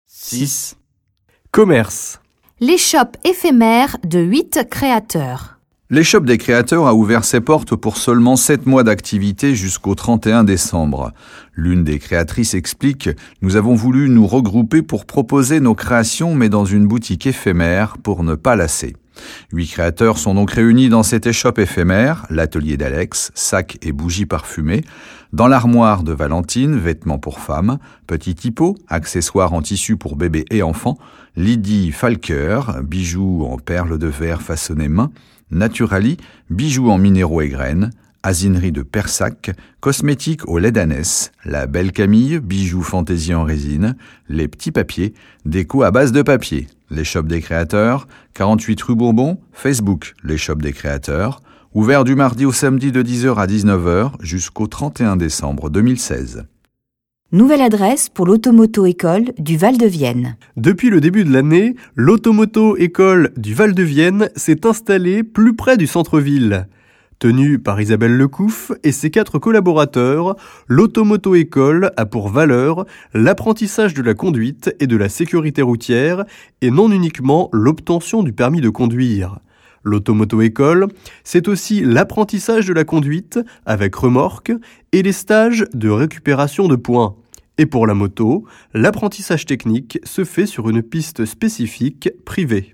6. Commerce. L'échoppe éphémère de 8 créateurs. L'échoppe des créateurs a ouvert ses portes pour seulement 7 mois d'activité jusqu'au 31 décembre. L'une des créatrices explique « Nous avons voulu nous regrouper pour proposer nos créations mais dans une boutique éphémère pour ne pas lasser ». 8 créateurs sont donc réunis dans cette échoppe éphémère, l'atelier d'Alex, sacs et bougies parfumées, dans l'armoire de Valentine, vêtements pour femmes, Petit Hippo, accessoires en tissu pour bébés et enfants, Lydie Falker, bijoux en perles de verre façonnés main, Naturali, bijoux en minéraux et graines, Asinerie de Persac, cosmétiques au lait d'ânesse, La Belle Camille, bijoux fantaisie en résine, Les Petits Papiers, déco à base de papier. L'échoppe des créateurs, 48 rue Bourbon, Facebook, l'échoppe des créateurs, ouvert du mardi au samedi de 10h à 19h jusqu'au 31 décembre 2016. Nouvelle adresse pour l'Automoto-École du Val-de-Vienne. Depuis le début de l'année, l'Automoto-École du Val-de-Vienne s'est installée plus près du centre-ville. Tenue par Isabelle Lecouf et ses 4 collaborateurs, l'Automoto-École a pour valeur l'apprentissage de la conduite et de la sécurité routière et non uniquement l'obtention du permis de conduire. L'Automoto-École, c'est aussi l'apprentissage de la conduite avec remorque et les stages de récupération de points. Et pour la moto, l'apprentissage technique se fait sur une piste spécifique privée.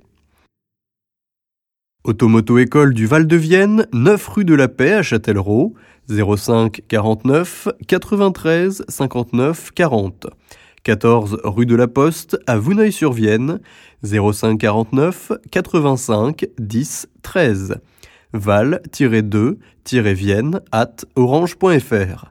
Automoto-École du Val-de-Vienne, 9 rue de la Paix à Châtellerault, 05 49 93 59 40. 14 rue de la Poste à Vouneuil-sur-Vienne, 05 49 85 10 13. val-2-vienne@orange.fr.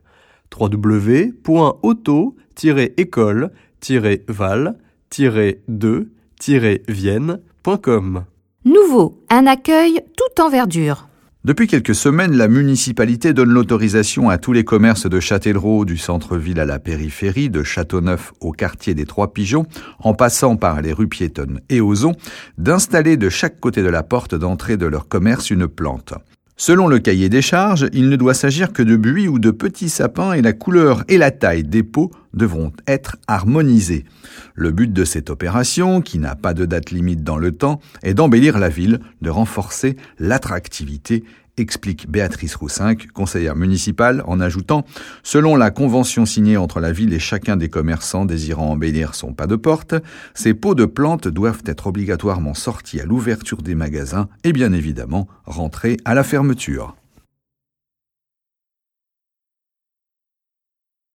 www.auto-école-val-2-vienne.com. Nouveau, un accueil tout en verdure. Depuis quelques semaines, la municipalité donne l'autorisation à tous les commerces de Châtellerault, du centre-ville à la périphérie, de Châteauneuf au quartier des Trois Pigeons, en passant par les rues piétonnes et Ozon, d'installer de chaque côté de la porte d'entrée de leur commerce une plante. Selon le cahier des charges, il ne doit s'agir que de buis ou de petits sapins et la couleur et la taille des pots devront être harmonisés. Le but de cette opération, qui n'a pas de date limite dans le temps, est d'embellir la ville, de renforcer l'attractivité, explique Béatrice Roussinck, conseillère municipale, en ajoutant « Selon la convention signée entre la ville et chacun des commerçants désirant embellir son pas de porte, ces pots de plantes doivent être obligatoirement sortis à l'ouverture des magasins et bien évidemment rentrés à la fermeture. »